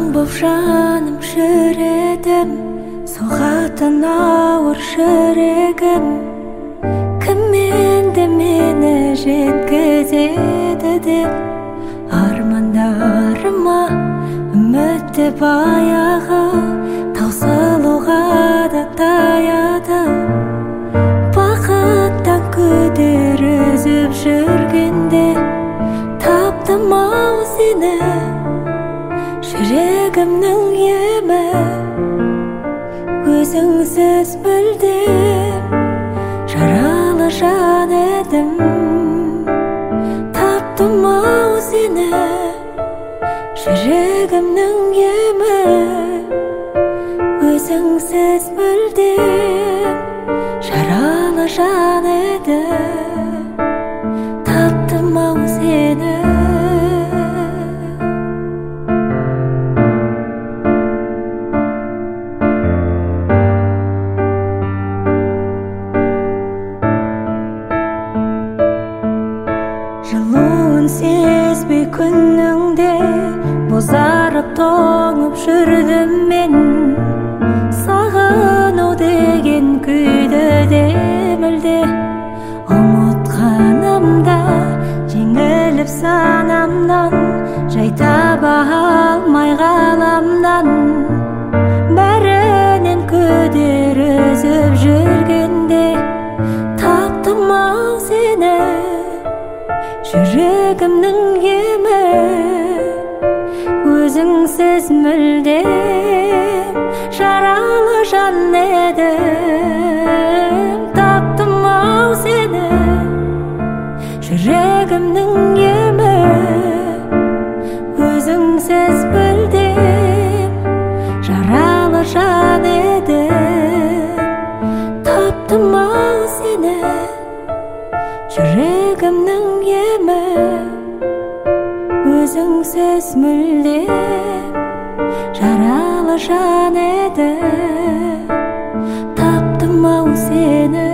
боп жаным шіредім, соғатын ауыр жүрегім. Кім енді мені жеткізеді деп, армандарыма үмітті баяғы таусылуға да таяды. Бақыттан күдер үзіп жүргенде таптым-ау сені, жүрегімнің емі. Өзіңсіз мүлдем жаралы жан едім. Таптым-ау сені, жүрегімнің емі. Өзіңсіз мүлдем жаралы жан едім. Таптым-ау сені. Жылуын сезбей күніңде бозарып тоңып жүрдім мен. Сағыну деген күйді де мүлде ұмытқанымда, жеңіліп санамнан, жай таба алмай ғаламнан. Бәрінен күдер үзіп жүргенде таптым-ау сені, жүрегімнің емі. Өзіңсіз мүлдем жаралы жан едім. Таптым-ау сені, жүрегімнің емі. Өзіңсіз мүлдем жаралы жан едім. Таптым-ау сені, жүрегімнің емі. Өзіңсіз мүлдем жаралы жан едім. Таптым-ау сені.